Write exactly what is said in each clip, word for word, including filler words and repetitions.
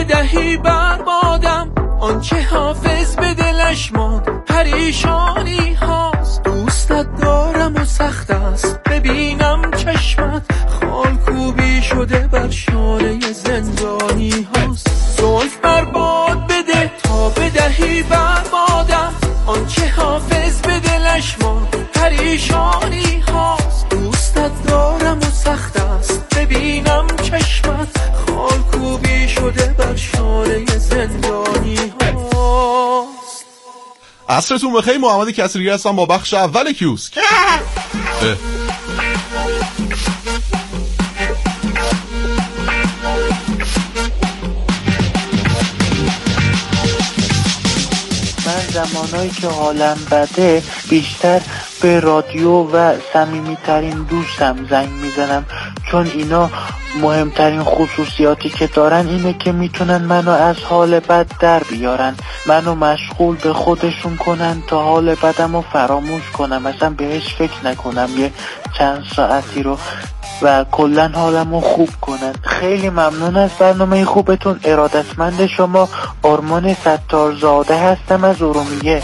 بدهی بربادم، آنچه حافظ به دلش ماند پریشانی هاست. دوستت دارم و سخت است ببینم چشمت خالکوبی شده بر شانه زندانی هاست. زلف برباد بده تا بدهی بربادم، آنچه حافظ به دلش ماند پریشانی هاست. دوستت دارم و سخت است ببینم چشمت خالکوبی شده بر شانه زندانی هاست. عصرتون بخیر. محمد کسری هستم با بخش اول کیوسک. من زمانایی که حالم بده بیشتر به رادیو و صمیمیترین دوستم زنگ میزنم، چون اینا مهمترین خصوصیاتی که دارن اینه که میتونن منو از حال بد در بیارن، منو مشغول به خودشون کنن تا حال بدم رو فراموش کنم، اصلا بهش فکر نکنم یه چند ساعتی رو و کلن حالم رو خوب کنن. خیلی ممنون از برنامه خوبتون. ارادتمند شما، آرمان ستارزاده هستم از ارومیه.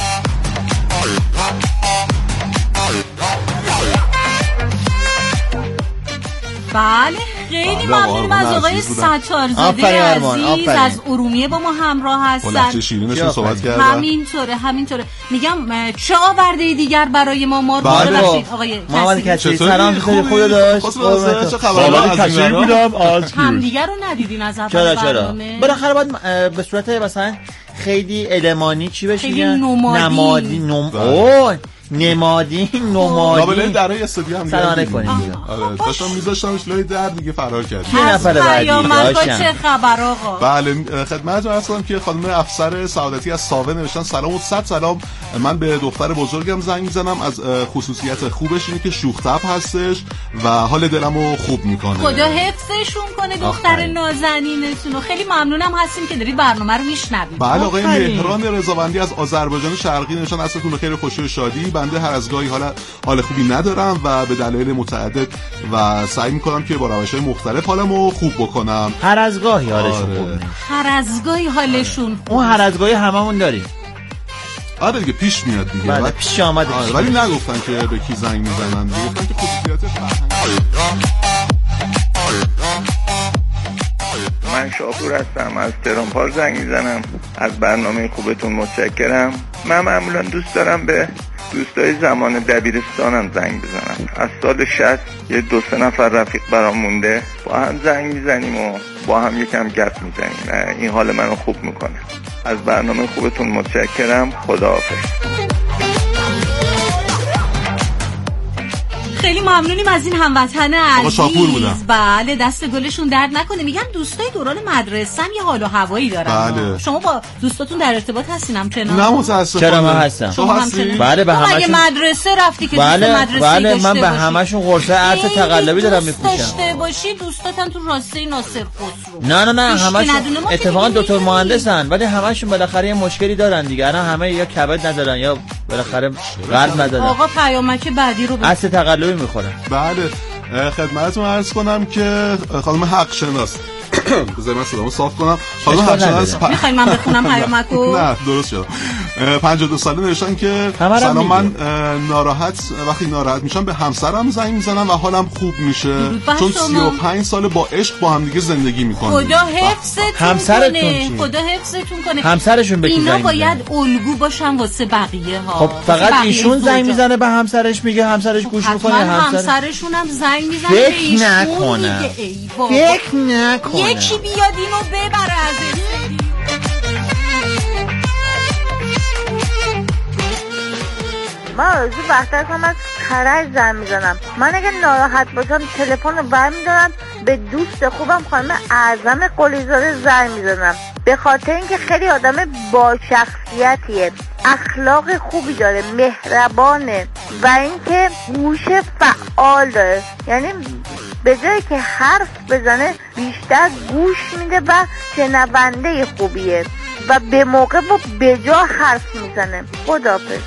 بله خیلی ممنونم از آقای ستارزاده عزیز از ارومیه با ما همراه هستن. لهجه شیرینشون صحبت کردن. همینطوره همینطوره. میگم چه آورده دیگر برای ما؟ ما ببخشید آقای محمد کچی سلام خیلی خوب داشت. چه خبره؟ کچی بودم از هم دیگر رو ندیدین از اول برنامه؟ بالاخره باید به صورت مثلا خیلی المانی چی بشه خیلی نمادین نمادی نم اوه نمادین نمادین لابلای درای استودیو هم سلام کنیم. آره داشتم میذاشتمش لای در دیگه فرار کرد. یه نفر بعدی داشتم. چه خبر آقا؟ بله خدمتتون عرض کنم که خانم افسر سعادتی از ساوه نوشتن سلام و صد سلام. من به دختر بزرگم زنگ میزنم، از خصوصیت خوبش اینه که شوخ طبع هستش و حال دلمو خوب میکنه. خدا حفظشون کنه دختر نازنینتون. خیلی ممنونم هستیم که دارید برنامه رو میشنوید. بله آقای مهران رضاوندی از آذربایجان شرقی نوشتن عصرتون بخیر، خوشی و شادی. بنده هر از گاهی حالا حال خوبی ندارم و به دلایل متعدد و سعی میکنم که با روش‌های مختلف حالمو خوب بکنم. هر از گاهی حالشون آره. خوب نیست. هر از گاهی حالشون خوب. اون هر از گاهی هممون داریم. آره دیگه پیش میاد دیگه. بله پیش آمده. آره ولی نگفتن که به کی زنگ میزنن، گفتن که خصوصیات فرهنگی. من شاپور هستم از ترامپال زنگ میزنم. از برنامه خوبتون متشکرم. من معمولا دوست دارم به دوستای زمان دبیرستانم زنگ بزنم. از سال شصت یه دو سه نفر رفیق برام مونده، با هم زنگ میزنیم و با هم یکم گپ میزنیم. این حال منو خوب میکنه. از برنامه خوبتون متشکرم. خداحافظ. خیلی ممنونیم از این هموطن عزیز. شاپور بودم. بله دست گلشون درد نکنه. میگن دوستای دوران مدرسه هم یه حال و هوایی دارن. بله. شما با دوستاتون در ارتباط هستین همچنان؟ نه متاسفانه. چرا من هستم. شما هستی؟ بله به همشون. اگه مدرسه رفتی که بله دوست مدرسه بله داشته من به همشون قرصه ارت تقلبی دارم میپوشم. داشته باشی دوستاتن تو راسته ناصر خسرو. نه نه نه همشون اتفاقا دکتر میگه مهندسن ولی همشون بالاخره یه مشکلی دارن دیگه. الان همه یا کبد ندارن یا بالاخره قلب ندارن. آقا پیامک بعدی رو ارت تقلبی میخورن. بله خدمتتون عرض کنم که خانم حق شناس بذار من صدامو صاف کنم. خانم حق شناس پ... میخواین من بخونم پیامکو؟ نه درست شد. پنجاه و دو ساله نوشتن که سلام، من ناراحت وقتی ناراحت میشم به همسرم زنگ میزنم و حالم خوب میشه چون سی و پنج سال با عشق با هم دیگه زندگی میکنیم. خدا حفظتون کنه. خدا حفظتون کنه. همسرشون به کی زنگ میزنه؟ اینا باید الگو باشن واسه بقیه ها. خب فقط ایشون زنگ میزنه به همسرش میگه همسرش گوش میکنه. همسرشون هم زنگ میزنه فکر نکنم فکر نکنم یکی بیاد اینو ببره ازش. من آرزو بهتر کنم از کرج زنگ میزنم. من اگه ناراحت باشم تلفن رو برمیدارم به دوست خوبم خانم اعظم قلیزاده زنگ میزنم، به خاطر اینکه خیلی آدم با شخصیتیه، اخلاق خوبی داره، مهربانه و اینکه گوش فعال داره. یعنی به جایی که حرف بزنه بیشتر گوش میده و شنونده خوبیه و به موقع و به جا حرف میزنه. خداحافظ.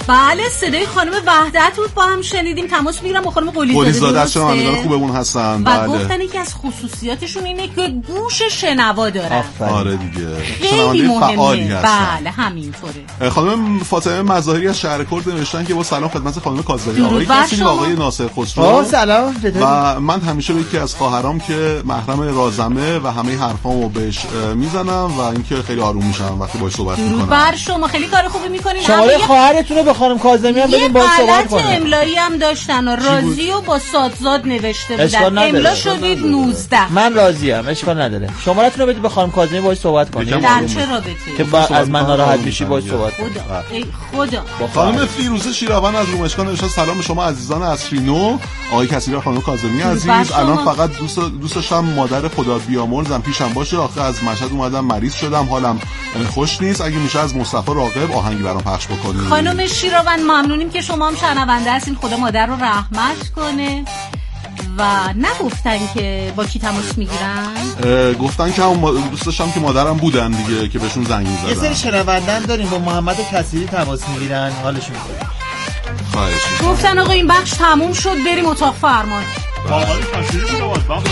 بله صدای خانم وحدت بود با هم شنیدیم. تماس میگیرم با خانم قلیزاده. قلیزاده شنوندگان خوبمون هستن. و بله. گفتن یکی از خصوصیاتشون اینه که گوش شنوا دارن. آره دیگه. خیلی مهمه. هستن. بله همینطوره. خانم فاطمه مظاهری از شهر کرد نوشتن که با سلام خدمت خانم کاظمی، آقای کسی و آقای ناصر خسرو. سلام. و من همیشه به یکی از خواهرام که محرم رازمه و همه حرفامو بهش میزنم و اینکه خیلی آروم میشم وقتی باهاش صحبت میکنم. بر شما خیلی کار خوبی میکنین. شماره خواهرتون رو به خانم کاظمی هم بدین باهاش صحبت کنه. یه املایی هم داشتن و راضی و با سادزاد نوشته بودن. املا شدید نوزده. من راضیم، اشکال نداره. شماره‌تون رو بدید به خانم کاظمی باهاش صحبت کنید. در چه رابطه؟ که با از من ناراحت میشی باهاش صحبت کنید. خدا ای خدا. خانم فیروزه شیراوند از رومشکان نوشته سلام شما عزیزان عصرینو، آقای کسی و خانم کاظمی عزیز. الان فقط دوست دوستشم مادر خدا بیامرزم پیشم باشه. آخه از مشهد اومدم مریض شدم، حالم خوش نیست. اگه میشه از مصطفی راغب آهنگی برام پخش بکنید. خانم شیراوند ممنونیم که شما هم شنونده هستین. خدا مادر رو رحمت کنه. و نگفتن که با کی تماس میگیرن؟ گفتن که هم دوست داشتم که مادرم بودن دیگه که بهشون زنگ می‌زدن. یه سری شنوندن داریم با محمد کثیری تماس میگیرن، حالشون خوبه. خواهش. گفتن آقا این بخش تموم شد بریم اتاق فرمان. آقای کثیری بود آواز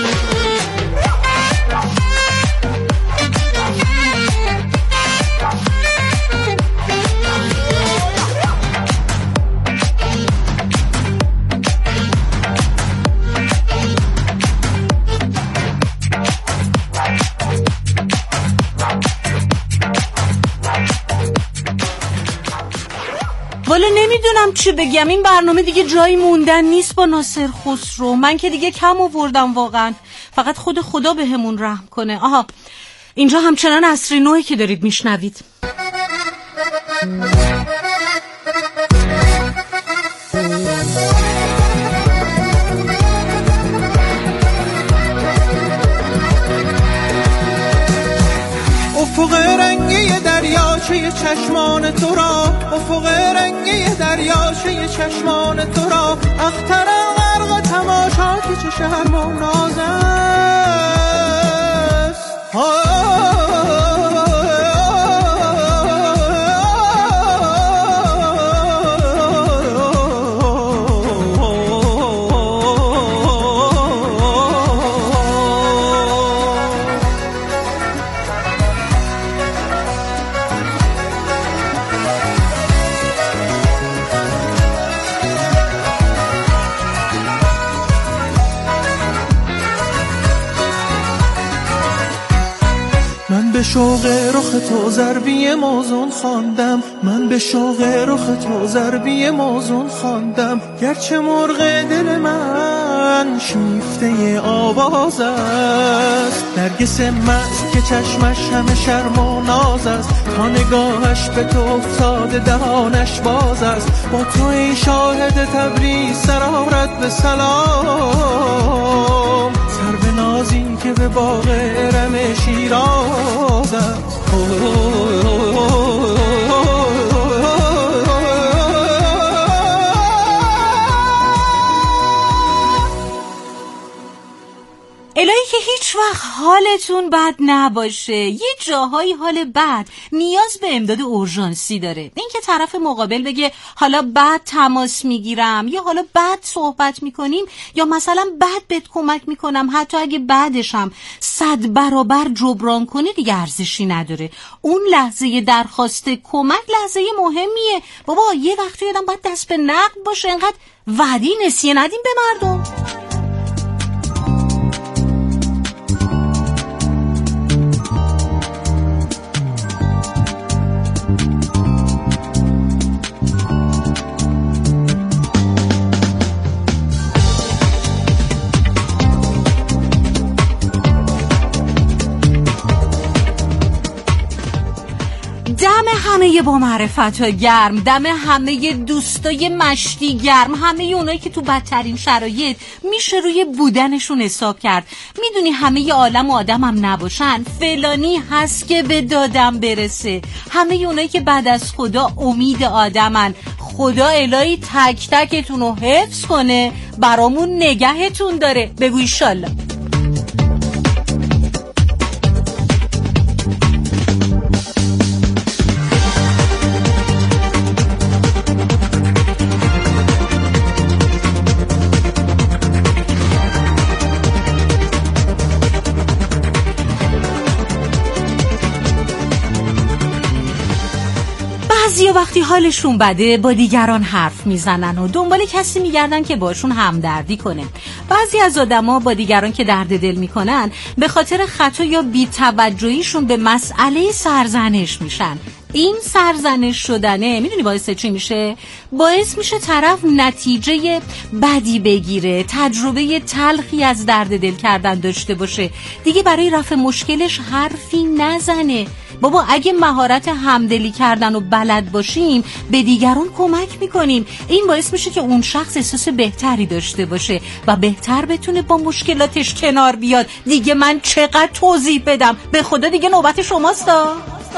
والا نمیدونم چی بگم. این برنامه دیگه جایی موندن نیست با ناصر خسرو. من که دیگه کم آوردم واقعا. فقط خود خدا به همون رحم کنه. آها اینجا همچنان عصری نوعی که دارید میشنوید. افق رنگی دریاچه چشمان تو را، افق رنگی دریاچه چشمان تو را، اخترم غرق تماشا که چه شرم و ناز است. به شوق رخ تو ضربی موزون خواندم، من به شوق رخ تو ضربی موزون خواندم. گرچه مرغ دل من شیفته آواز است، نرگس مست که چشمش همه شرم و ناز است. تا نگاهش به تو افتاده دهانش باز است. با تو ای شاهد تبریز سرارت به سلام، سر به نازی که به باغ ارم شیراز است. الهی که هیچ وقت حالتون بد نباشه. یه جاهای حال بد نیاز به امداد اورژانسی داره. این که طرف مقابل بگه حالا بد تماس میگیرم یا حالا بد صحبت میکنیم یا مثلا بد بهت کمک میکنم، حتی اگه بعدشم صد برابر جبران کنی دیگه ارزشی نداره. اون لحظه درخواست کمک لحظه مهمیه. بابا یه وقتی آدم باید دست به نقد باشه، انقدر وعده نسیه ندیم به مردم. دم همه با معرفت گرم، دم همه دوستای مشتی گرم، همه اونایی که تو بدترین شرایط میشه روی بودنشون حساب کرد. میدونی همه عالم و آدم هم نباشن، فلانی هست که به دادم برسه. همه اونایی که بعد از خدا امید آدمن. خدا الهی تک تکتون رو حفظ کنه، برامون نگهتون داره. بگو ایشالله. وقتی حالشون بده با دیگران حرف میزنن و دنبال کسی میگردن که باشون همدردی کنه. بعضی از آدما با دیگران که درد دل میکنن به خاطر خطا یا بی‌توجهیشون به مسئله سرزنش میشن. این سرزنش شدنه میدونی باعث چی میشه؟ باعث میشه طرف نتیجه بدی بگیره، تجربه تلخی از درد دل کردن داشته باشه، دیگه برای رفع مشکلش حرفی نزنه. بابا اگه مهارت همدلی کردن و بلد باشیم به دیگران کمک میکنیم. این باعث میشه که اون شخص احساس بهتری داشته باشه و بهتر بتونه با مشکلاتش کنار بیاد. دیگه من چقدر توضیح بدم؟ به خدا دیگه نوبت شماستا.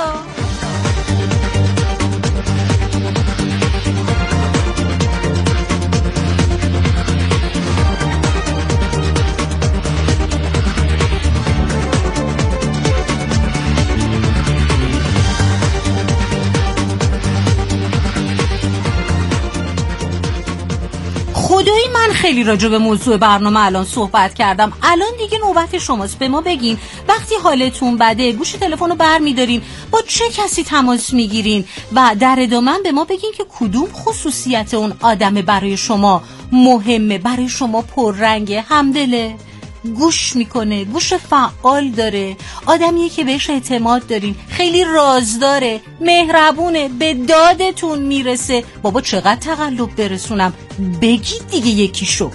خدایی من خیلی راجع به موضوع برنامه الان صحبت کردم. الان دیگه نوبت شماست. به ما بگین وقتی حالتون بده گوشی تلفن رو برمیدارین، با چه کسی تماس میگیرین و در ادامه به ما بگین که کدوم خصوصیت اون آدم برای شما مهمه، برای شما پررنگه، همدله، گوش میکنه، گوش فعال داره، آدمیه که بهش اعتماد دارین، خیلی رازداره، مهربونه، به دادتون میرسه. بابا چقدر تقلب برسونم؟ بگید دیگه یکیشو.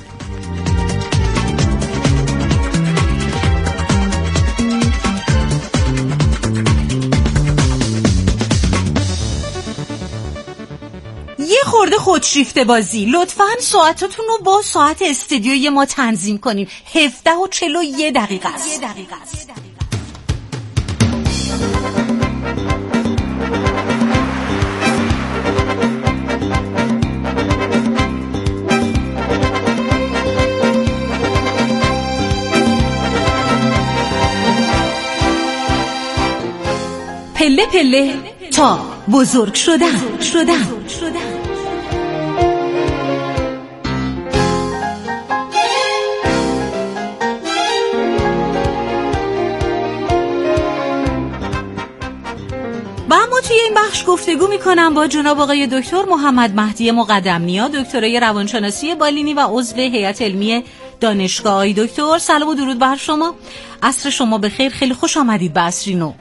یه خورده خودشیفته بازی لطفاً ساعتاتون رو با ساعت استدیوی ما تنظیم کنین. هفده و چهل و یک دقیقه است. پله پله تا بزرگ شدن شدن و اما توی این بخش گفتگو میکنم با جناب آقای دکتر محمد مهدی مقدم‌نیا، دکترای روانشناسی بالینی و عضو هیئت علمی دانشگاه. آقای دکتر سلام و درود بر شما. عصر شما بخیر، خیلی خوش آمدید به عصری نو.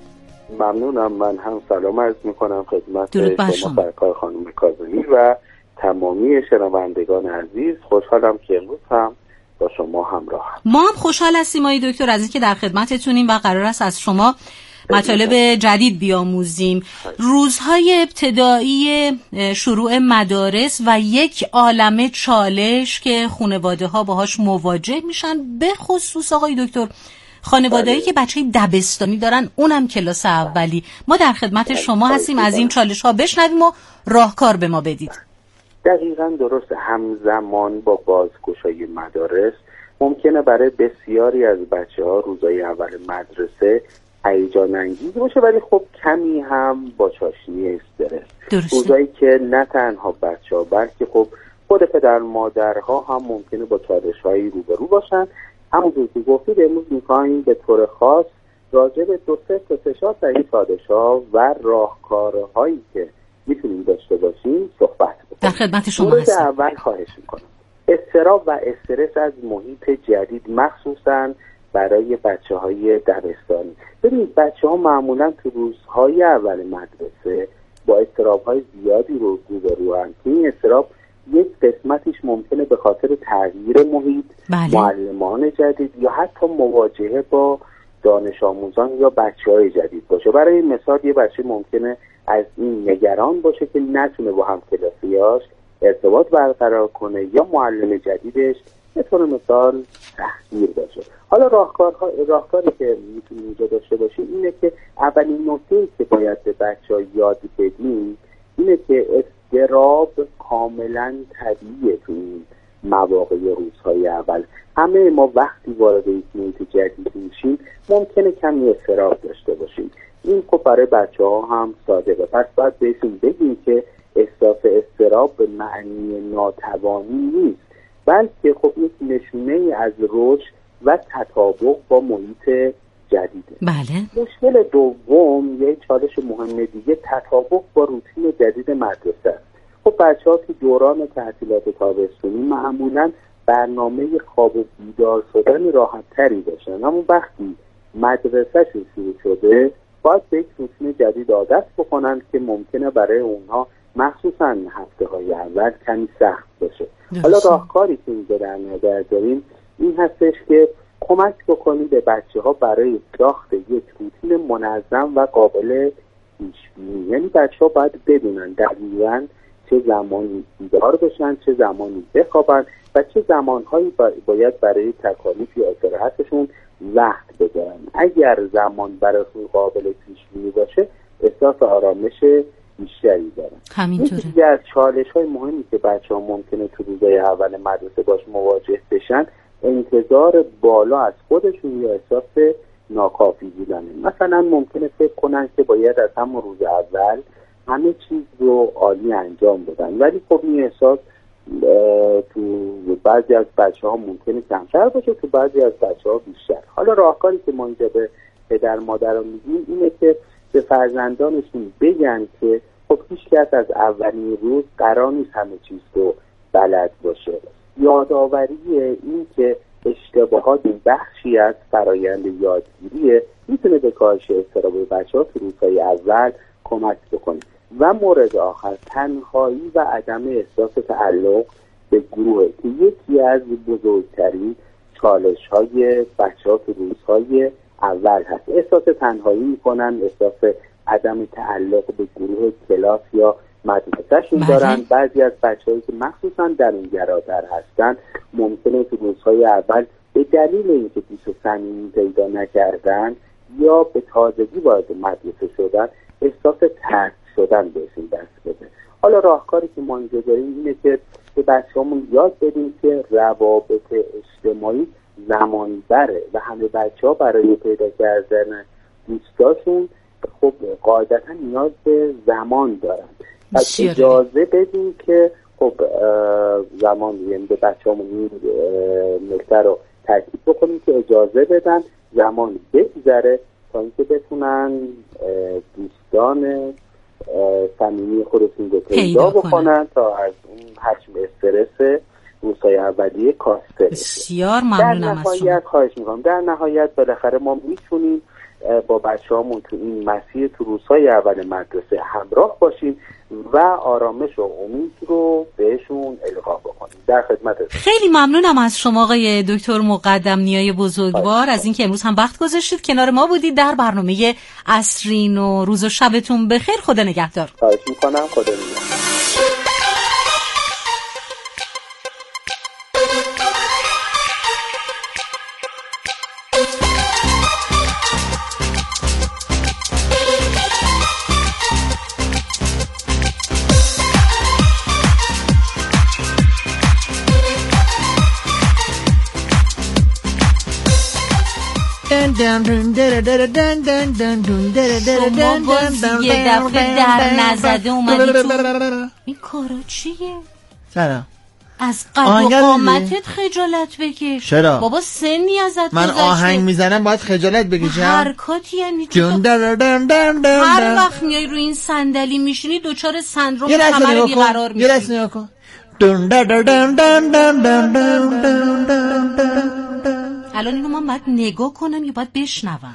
ممنونم. من هم سلام عرض میکنم خدمت شما سرکار خانم کاظمی و تمامی شنوندگان عزیز. خوشحالم که امروز هم با شما همراهم. ما هم خوشحال هستیم آقای دکتر از اینکه در خدمتتونیم و قرار است از شما مطالب جدید بیاموزیم. روزهای ابتدایی شروع مدارس و یک عالمه چالش که خانواده ها باهاش مواجه میشن، به خصوص آقای دکتر خانواده‌ای که بچه‌ی دبستانی دارن، اونم کلاس اولی. ما در خدمت شما هستیم، از این چالش ها بشنویم و راهکار به ما بدید. دقیقاً درست. همزمان با بازگشایی مدارس ممکنه برای بسیاری از بچه‌ها روزهای اول مدرسه هیجان انگیز باشه، ولی خب کمی هم با چاشنی استرس. روزایی که نه تنها بچه‌ها بلکه خب خود پدر مادرها هم ممکنه با چالش‌هایی روبرو باشن. همونجور که گفتید امروز می‌خوایم به طور خاص راجع به دو سه تا سه تا این چالش‌ها و راهکارهایی که میتونیم داشته باشیم صحبت بکنیم. در خدمت شما هستم. مورد اول خواهش می‌کنم اضطراب و استرس از محیط جدید، مخصوصاً برای بچه‌های دبستانی. ببینید بچه‌ها معمولاً تو روزهای اول مدرسه با اضطراب‌های زیادی رو روبروان. این اضطراب یک قسمتیش ممکنه به خاطر تغییر محیط، بله. معلمان جدید یا حتی مواجهه با دانش آموزان یا بچه‌های جدید باشه. برای مثال یه بچه ممکنه از این نگران باشه که نتونه با همکلاسیاش ارتباط برقرار کنه یا معلم جدیدش به طور مثال تحقیر باشه. حالا راهکارها راهکاری که میتونیم اینجا داشته باشیم اینه که اولین نکته‌ای که باید به بچه‌ها یاد بدیم اینه که اضطراب کاملا طبیعیه تو این مواقع روزهای اول. همه ما وقتی وارد یک محیط جدید میشیم ممکنه کمی اضطراب داشته باشیم. این خب برای بچه‌ها هم صادقه. پس باید بهشون بگیم که احساس اضطراب به معنی ناتوانی نیست، بلکه خب یک نشونه از رشد و تطابق با محیط جدیده. بله. مشکل دوم یه چالش مهم دیگه تطابق با روتین جدید مدرسه است. خب بچه‌ها تو دوران تعطیلات تابستونی معمولاً برنامه خواب و بیدار شدن راحت تری داشتن، اما وقتی مدرسه‌شون شروع شده باید به یک روتین جدید عادت بکنن که ممکنه برای اونها مخصوصاً هفته‌های اول کمی سخت باشه. حالا راهکاری که اینجا در نظر داریم این هستش که کمک بکنید به بچه‌ها برای ساخت یک روتین منظم و قابل پیش‌بینی. یعنی بچه‌ها باید بدونن دقیقاً چه زمانی بیدار بشن، چه زمانی بخوابن و چه زمانهایی باید برای تکالیف یا استراحتشون وقت بذارن. اگر زمان براشون قابل پیش‌بینی باشه احساس آرامش بیشتری دارن. همینطوره. یکی از چالش‌های مهمی که بچه‌ها ممکنه تو روزهای اول مدرسه باش مواجه بشن انتظار بالا از خودشون یا احساس ناکافی بودنه. مثلا ممکنه فکر کنن که باید از همون روز اول همه چیز رو عالی انجام بدن، ولی خب این احساس تو بعضی از بچه‌ها ممکنه کمتر باشه، تو بعضی از بچه‌ها بیشتر. حالا راهکاری که ما اینجا به پدر مادران میگیم اینه که به فرزندانشون بگن که خب هیچ کس از اولین روز قرار نیست همه چیز رو بلد باشه. یادآوری این که اشتباهات بخشی از فرایند یادگیریه میتونه به کاهش اضطراب بچه‌ها تو روزهای اول کمک بکنه. و مورد آخر تنهایی و عدم احساس تعلق به گروه که یکی از بزرگترین چالش‌های بچه‌ها تو روزهای اول هست. احساس تنهایی میکنن، احساس عدم تعلق به گروه کلاس یا مدرسه‌شون دارن. بعضی از بچه‌هایی که مخصوصا درونگراتر هستن ممکنه تو روزهای اول به دلیل اینکه دوست و صمیمی پیدا نکردن یا به تازگی وارد مدرسه شدن احساس ترس شدن بهشون دست بده. حالا راهکاری که ما اینجا داریم اینه که به بچه‌هامون یاد بدیم که روابط اجتماعی زمان بره و همه بچه‌ها برای پیدا کردن دوستاشون خب قاعدتا نیاز به زمان دارن. پس اجازه بدیم که خب زمان یعنی به بچه‌هامون این نکته رو تاکید بکنیم که اجازه بدن زمان بگذره تا اینکه بتونن دوستان صمیمی خودشون رو پیدا بکنن تا از اون حجم استرس روزهای اولیه کاسته. بسیار ممنونم از شما. در نهایت خواهش میکنم در نهایت بالاخره ما میتونیم با بچه‌هامون تو این مسیر تو روزهای اول مدرسه همراه باشیم و آرامش و امید رو بهشون القا بکنیم. در خدمتتون. خیلی ممنونم از شما آقای دکتر مقدم نیای بزرگوار از اینکه امروز هم وقت گذاشتید کنار ما بودید در برنامه عصرین و روز و شبتون بخیر. خدا نگهدار. خواهش میکنم. خدا نگهدار. شما باز یه دفعه در نزده اومدی تو این کارا چیه؟ سلام از قد و قامتت خجالت بکش. چرا؟ بابا سنی ازت من گذشته. آهنگ میزنم باید خجالت بکشم؟ حرکاتی یعنی چی؟ هر وقت میای روی این صندلی میشینی دوچار سندروم کمر بیقرار میشی. یه لحظه نگاه کن. الان اینو من باید نگاه کنم یا باید بشنوم؟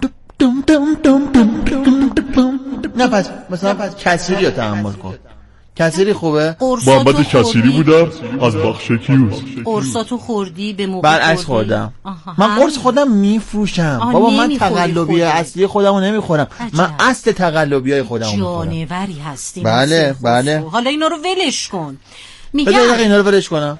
نه پس مثلا پس کسیری رو تحمل کن. کسیری خوبه؟ محمد کسیری بودم از بخشکیوز. قرصاتو خوردی به موقع؟ برعکس خوردم. من قرص خودم میفروشم. بابا من تقلبی اصلی خودمو نمیخورم. من اصل تقلبی های خودمو میخورم. جانوری هستی. بله بله. حالا اینا رو ولش کن. میگم اینا رو ولش کنم.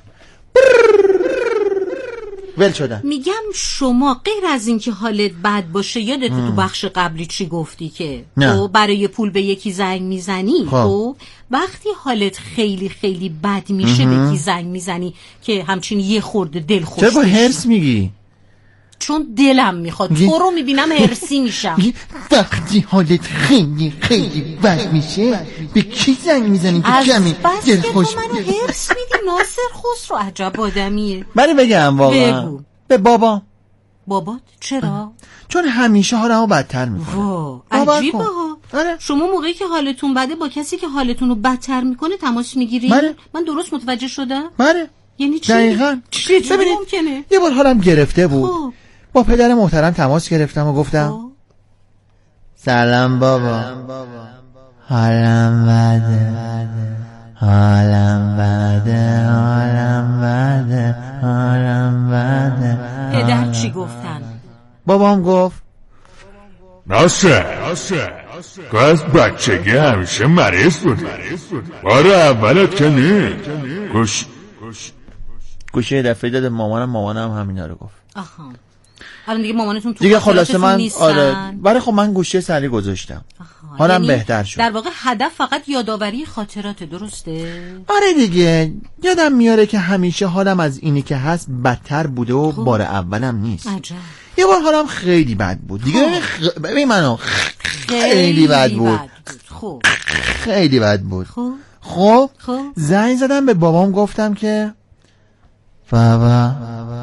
ول شدن. میگم شما غیر از این که حالت بد باشه یادت تو بخش قبلی چی گفتی که تو برای پول به یکی زنگ میزنی تو وقتی حالت خیلی خیلی بد میشه به کی زنگ میزنی که همچین یه خورده دل خوش چرا با هرس میگی؟ چون دلم میخواد تو رو میبینم هرسی میشم. وقتی حالت خیلی خیلی بد میشه به کی زنگ میزنی که کمی دل خوش تو منو هرس میدی ناصر خسرو عجب آدمیه. ولی بگم واقعا به بابا بابات چرا؟ چون همیشه حالمو بدتر میکنه. وا عجیبه ها. آره. شما موقعی که حالتون بده با کسی که حالتون رو بدتر میکنه تماس میگیری؟ بله. من درست متوجه شدم؟ بله. یعنی چی؟ دقیقاً. چجوری ممکنه؟ یه بار حالم گرفته بود. خوب. با پدر محترم تماس گرفتم و گفتم خوب. سلام بابا. حالم بده. حالم بده. حالم بده. حالم بده. پدر چی گفتن؟ بابام گفت ناصر تو از بچگی همیشه مریض بودی. بار اولت که نی گوش گوشه دفعه داده مامانم مامانم همینا رو گفت. آها الان دیگه مامانتون تو دیگه خلاصه من نیستن. آره برای خب من گوشه سری گذاشتم. حالم یعنی بهتر شد. در واقع هدف فقط یادآوری خاطرات، درسته؟ آره دیگه یادم میاره که همیشه حالم از اینی که هست بدتر بوده و خوب. بار اولم نیست. عجب. یه بار حالم خیلی بد بود دیگه. خ... ببین منو خیلی بد بود. خوب. خیلی بد بود. خوب. خب خب. زنگ زدم به بابام گفتم که بابا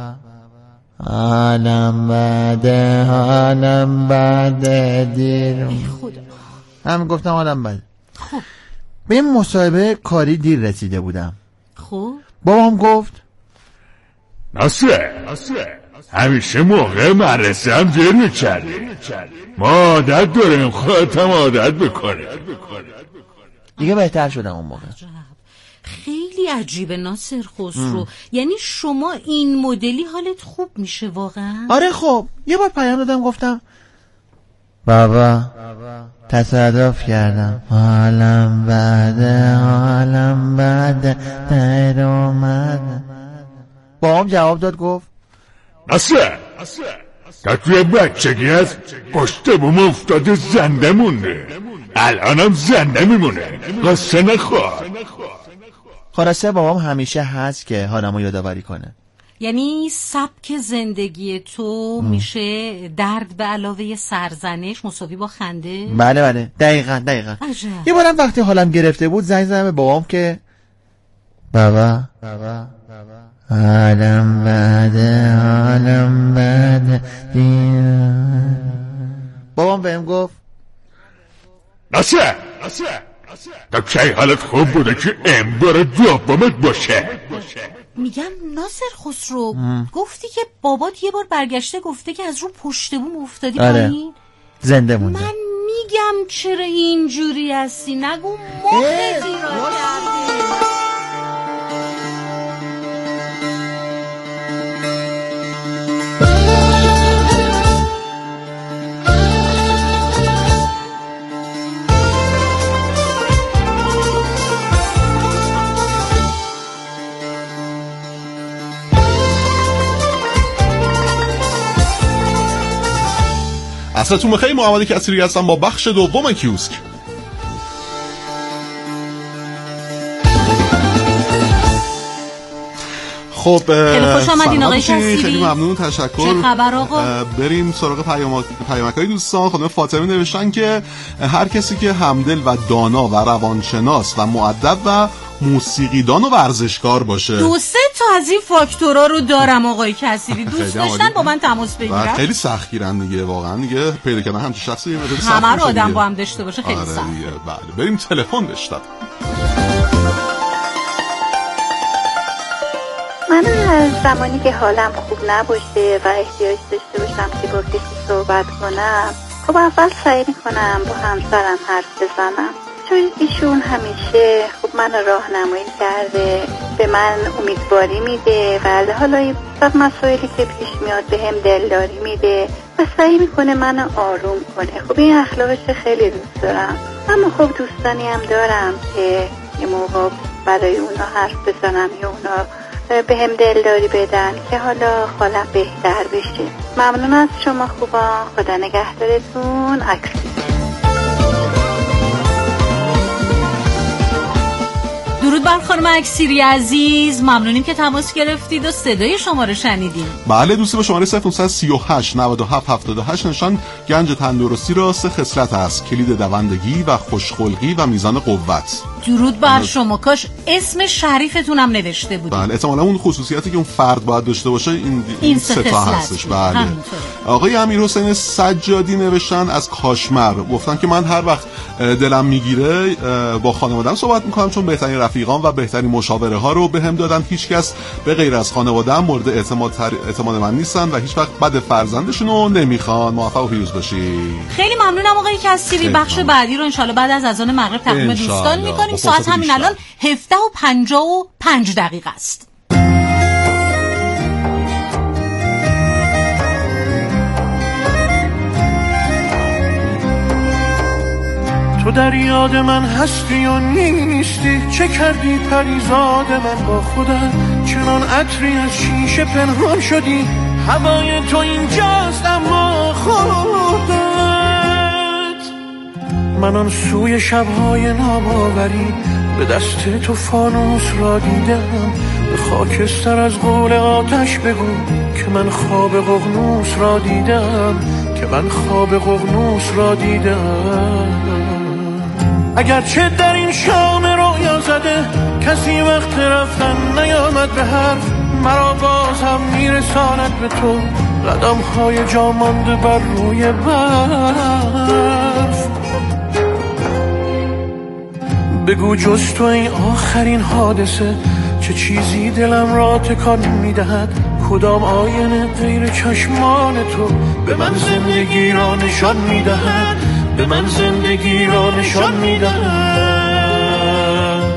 حالم بده حالم بده دیر هم گفتم حالم بده. خب به این مصاحبه کاری دیر رسیده بودم. خب بابام گفت ناصر همیشه موقع مدرسه هم دیر میکردی. ما عادت داریم خودت هم عادت بکنی. دیگه بهتر شدم اون موقع. خیلی عجیبه ناصر خسرو. یعنی شما این مدلی حالت خوب میشه واقعا؟ آره خب یه بار پیام دادم گفتم بابا تصادف کردم حالم بده حالم بده دیر اومده. بابام جواب داد گفت ناصر تا توی بچگی از پشت بوم افتاده زنده مونده، الانم زنده میمونه. قصه نخور. خلاصه بابام همیشه هست که حالمو یادآوری کنه. یعنی سبک زندگی تو ام. میشه درد به علاوه سرزنش مساوی با خنده؟ بله بله دقیقاً دقیقاً. عجب. یه بارم وقتی حالم گرفته بود زنگ زدم به بابام که بابا بابا حالم بده حالم بده. بابام بهم گفت ناصر تا کی حالت خوب بوده که امبار دومت باشه؟ میگم ناصر خسرو ام. گفتی که بابات یه بار برگشته گفته که از رو پشت بوم افتادی آره. پایین؟ زنده مونده. من میگم چرا اینجوری هستی، نگو مخت ایراد کردی. عصرتون بخیر. محمد کثیری هستم با بخش دوم کیوسک. خب خیلی خوش آمدین آقای کثیری. خیلی ممنون، تشکر. چه خبر آقا؟ بریم سراغ پیامک‌های دوستان. خانم فاطمه نوشتن که هر کسی که همدل و دانا و روانشناس و مؤدب و موسیقیدان و ورزشکار باشه. دو سه تا از این فاکتورا رو دارم آقای کثیری. دوست داشتن با من تماس بگیرن. خیلی سخت گیرن دیگه، واقعا دیگه پیدا کردن همچین شخصی همه رو آدم با هم داشته باشه خیلی سخت. بله بریم تلفن بشتم. من از زمانی که حالم خوب نباشه و احتیاج داشته باشم که با کسی صحبت کنم، خب اول سعی میکنم با همسرم حرف بزنم، چون ایشون همیشه خب من راهنمایی کرده، به من امیدواری میده و حالا بعد مسائلی که پیش میاد به هم دلداری میده و سعی میکنه من آروم کنه. خب این اخلاقش خیلی دوست دارم. اما خب دوستانی هم دارم که یه موقع برای اونا حرف بزنم یا اونا به هم دلداری بدن که حالا حالم بهتر بشه. ممنون از شما خوبان. خدا نگهدارتون. اکسی. درود بر خانم اکسیری عزیز، ممنونیم که تماس گرفتید و صدای شما رو شنیدیم. بله دوستی با شماره صفر نهصد و سی و هشت نود و هفت هفتاد و هشت نشان گنج تندرستی را سه خصلت است: کلید دوندگی و خوشخلقی و میزان قوت. درود بر شما. کاش اسم شریفتونم نوشته بود. بله احتمالاً اون خصوصیاتی که اون فرد باید داشته باشه این این سه تا هستش. بله آقای امیرحسین سجادی نوشتن از کاشمر، گفتن که من هر وقت دلم میگیره با خانواده‌ام صحبت میکنم چون بهترین رفیقان و بهترین مشاوره ها رو بهم دادن. هیچ کس به غیر از خانواده‌ام مورد اعتماد تر... اعتماد من نیستن و هیچ وقت بد فرزندشون رو نمیخوان. موفق و پیروز باشی. خیلی ممنونم آقای کسیری. بخش بعدی رو انشالله بعد از اذان مغرب تقدیم دوستان میکنیم. ساعت همین الان هفده و پنجاه و پنج دقیقه است. تو در یاد من هستی و نیستی، چه کردی پریزاد من با خودت، چنان عطری از شیشه پنهان شدی، هوای تو اینجاست اما خودت. من آن سوی شبهای ناباوری به دست تو فانوس را دیدم، به خاکستر از غول آتش بگو که من خواب ققنوس را دیدم، که من خواب ققنوس را دیدم. اگرچه در این شام رویا زده کسی وقت رفتن نیامد به حرف، مرا باز هم میرساند به تو قدم های جا مانده بر روی برف. بگو جز تو این آخرین حادثه چه چیزی دلم را تکان میدهد، کدام آینه غیر چشمان تو به من زندگی را نشان میدهد، به من زندگی را نشان میدهد.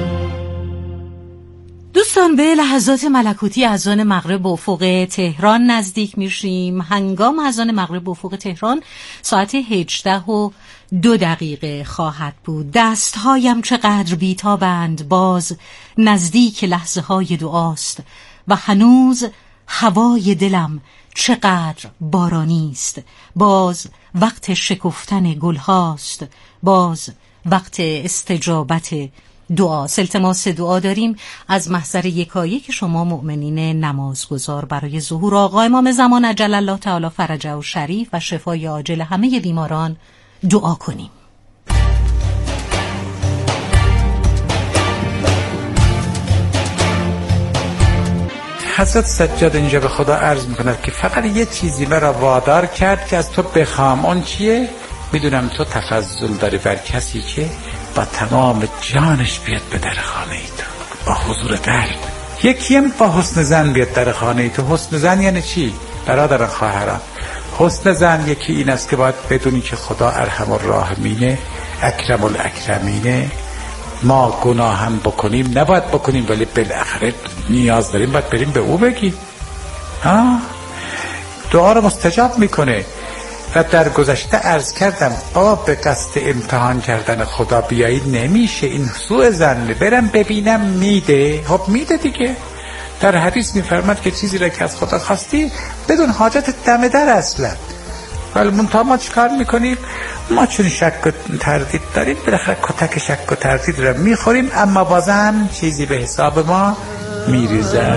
دوستان به لحظات ملکوتی اذان مغرب به افق تهران نزدیک میشیم. هنگام اذان مغرب به افق تهران ساعت هجده و دو دقیقه خواهد بود. دستهایم چقدر بیتابند، باز نزدیک لحظه های دعاست و هنوز هوای دلم چقدر بارانی است. باز وقت شکفتن گل هاست، باز وقت استجابت دعا. التماس دعا داریم از محضر یکایک شما مؤمنین نمازگزار برای ظهور آقا امام زمان عجل الله تعالی فرجه و شریف و شفای عاجل همه بیماران دعا کنیم. حضرت سجاد اینجا به خدا عرض میکند که فقط یه چیزی مرا وادار کرد که از تو بخوام. اون چیه؟ میدونم تو تفضل داری بر کسی که با تمام جانش بیاد به در خانه ای تو با حضور قلب. یکی هم با حسن زن بیاد در خانه ای تو. حسن زن یعنی چی؟ برادران خواهران، حسن زن یکی این است که باید بدونی که خدا ارحم الراحمینه، اکرم الاکرمینه. ما گناه هم بکنیم نباید بکنیم ولی بالاخره نیاز داریم باید بریم به او بگیم. ها دعا رو مستجاب میکنه. و در گذشته عرض کردم با به قصد امتحان کردن خدا بیایی نمیشه. این سوء ظن برم ببینم میده، خب میده دیگه. در حدیث میفرماد که چیزی را که از خدا خواستی بدون حاجت دم در اصلا. ولی منتها ما چیکار میکنیم؟ ما چون شک و تردید داریم بالاخره کتک شک و تردید را میخوریم، اما بازم چیزی به حساب ما میریزه.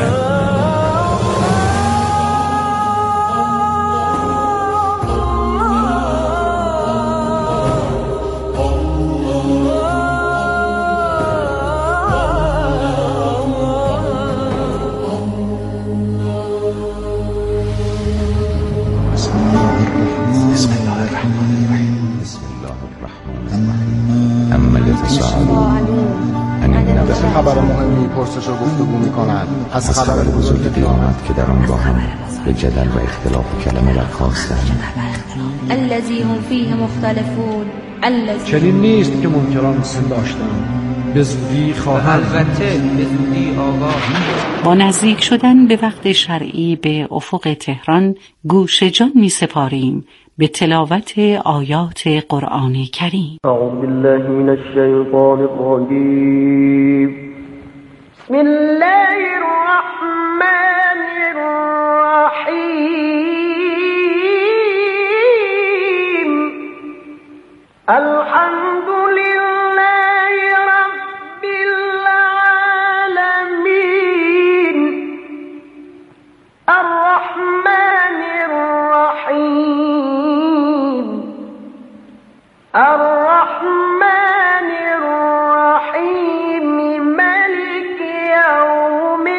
خبر مهمی پرسش و گفتگو می‌کنند از خبر بزرگ قیامت که در آن با هم به جدل و اختلاف کلمه برخاستند. الذی هم فیه مختلفون. چنین نیست که منکران پنداشتند، به زودی خواهند، البته به زودی آگاه. با نزدیک شدن به وقت شرعی به افق تهران گوش جان می‌سپاریم به تلاوت آیات قرآن کریم. اعوذ بالله من الشیطان الرجیم. بسم الله الرحمن